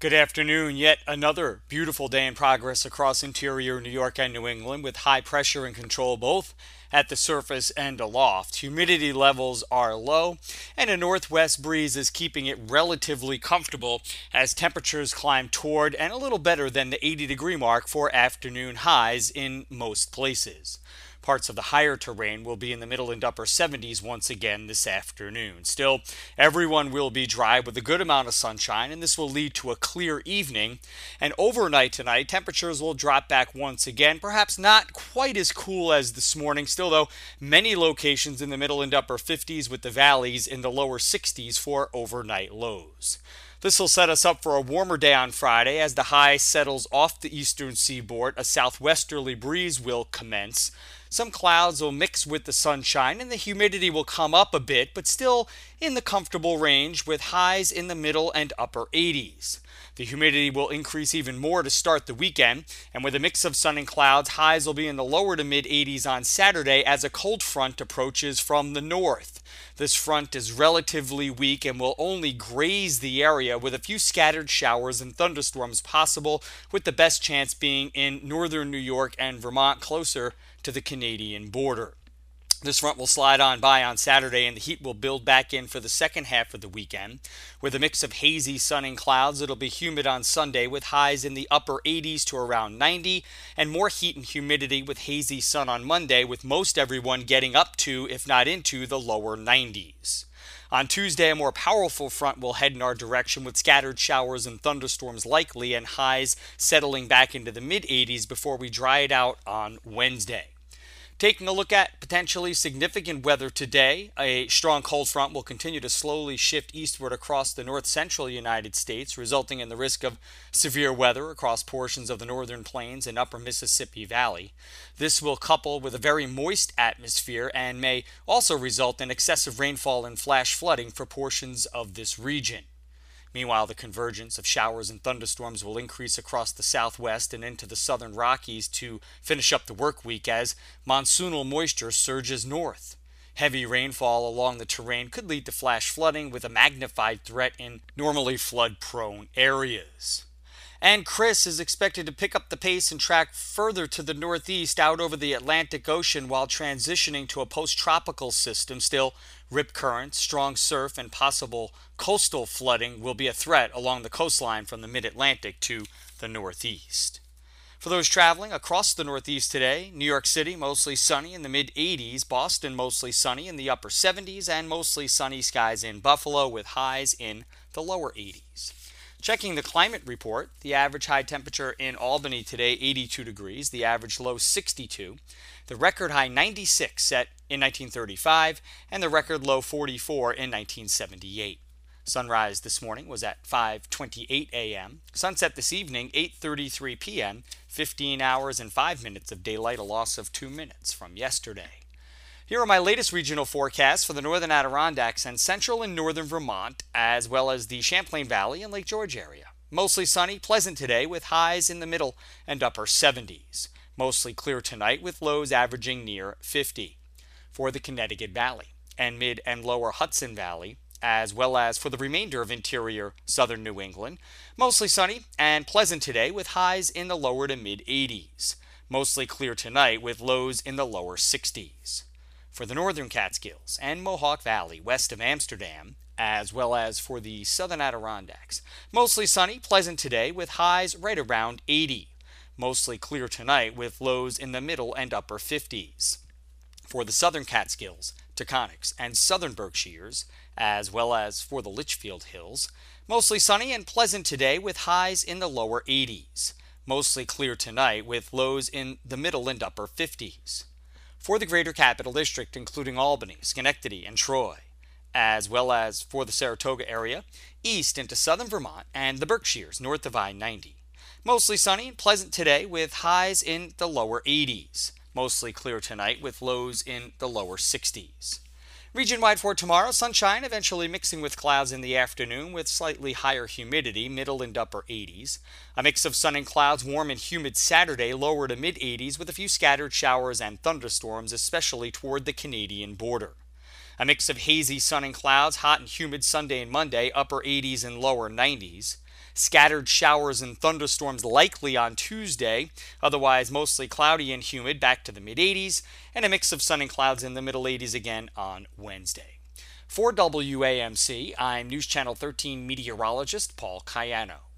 Good afternoon. Yet another beautiful day in progress across interior New York and New England with high pressure and control both at the surface and aloft. Humidity levels are low, and a northwest breeze is keeping it relatively comfortable as temperatures climb toward and a little better than the 80-degree mark for afternoon highs in most places. Parts of the higher terrain will be in the middle and upper 70s once again this afternoon. Still, everyone will be dry with a good amount of sunshine, and this will lead to a clear evening. And overnight tonight, temperatures will drop back once again, perhaps not quite as cool as this morning. Still, though, many locations in the middle and upper 50s with the valleys in the lower 60s for overnight lows. This will set us up for a warmer day on Friday as the high settles off the eastern seaboard. A southwesterly breeze will commence. Some clouds will mix with the sunshine and the humidity will come up a bit, but still in the comfortable range with highs in the middle and upper 80s. The humidity will increase even more to start the weekend, and with a mix of sun and clouds, highs will be in the lower to mid 80s on Saturday as a cold front approaches from the north. This front is relatively weak and will only graze the area with a few scattered showers and thunderstorms possible, with the best chance being in northern New York and Vermont closer to the Canadian border. This front will slide on by on Saturday and the heat will build back in for the second half of the weekend. With a mix of hazy sun and clouds, it'll be humid on Sunday with highs in the upper 80s to around 90 and more heat and humidity with hazy sun on Monday, with most everyone getting up to, if not into, the lower 90s. On Tuesday, a more powerful front will head in our direction with scattered showers and thunderstorms likely and highs settling back into the mid 80s before we dry it out on Wednesday. Taking a look at potentially significant weather today, a strong cold front will continue to slowly shift eastward across the north central United States, resulting in the risk of severe weather across portions of the northern plains and upper Mississippi Valley. This will couple with a very moist atmosphere and may also result in excessive rainfall and flash flooding for portions of this region. Meanwhile, the convergence of showers and thunderstorms will increase across the southwest and into the southern Rockies to finish up the work week as monsoonal moisture surges north. Heavy rainfall along the terrain could lead to flash flooding with a magnified threat in normally flood-prone areas. And Chris is expected to pick up the pace and track further to the northeast out over the Atlantic Ocean while transitioning to a post-tropical system. Still, rip currents, strong surf, and possible coastal flooding will be a threat along the coastline from the mid-Atlantic to the northeast. For those traveling across the northeast today, New York City mostly sunny in the mid-80s, Boston mostly sunny in the upper 70s, and mostly sunny skies in Buffalo with highs in the lower 80s. Checking the climate report, the average high temperature in Albany today 82 degrees, the average low 62, the record high 96 set in 1935, and the record low 44 in 1978. Sunrise this morning was at 5:28 a.m. Sunset this evening 8:33 p.m. 15 hours and 5 minutes of daylight, a loss of 2 minutes from yesterday. Here are my latest regional forecasts for the northern Adirondacks and central and northern Vermont, as well as the Champlain Valley and Lake George area. Mostly sunny, pleasant today with highs in the middle and upper 70s. Mostly clear tonight with lows averaging near 50. For the Connecticut Valley and mid and lower Hudson Valley, as well as for the remainder of interior southern New England, mostly sunny and pleasant today with highs in the lower to mid 80s. Mostly clear tonight with lows in the lower 60s. For the northern Catskills and Mohawk Valley west of Amsterdam, as well as for the southern Adirondacks, mostly sunny, pleasant today with highs right around 80. Mostly clear tonight with lows in the middle and upper 50s. For the southern Catskills, Taconics, and southern Berkshires, as well as for the Litchfield Hills, mostly sunny and pleasant today with highs in the lower 80s. Mostly clear tonight with lows in the middle and upper 50s. For the Greater Capital District, including Albany, Schenectady, and Troy, as well as for the Saratoga area, east into southern Vermont, and the Berkshires north of I-90. Mostly sunny and pleasant today with highs in the lower 80s. Mostly clear tonight with lows in the lower 60s. Region-wide for tomorrow, sunshine eventually mixing with clouds in the afternoon with slightly higher humidity, middle and upper 80s. A mix of sun and clouds, warm and humid Saturday, lower to mid 80s with a few scattered showers and thunderstorms, especially toward the Canadian border. A mix of hazy sun and clouds, hot and humid Sunday and Monday, upper 80s and lower 90s. Scattered showers and thunderstorms likely on Tuesday, otherwise mostly cloudy and humid back to the mid-80s, and a mix of sun and clouds in the middle 80s again on Wednesday. For WAMC, I'm News Channel 13 meteorologist Paul Cayano.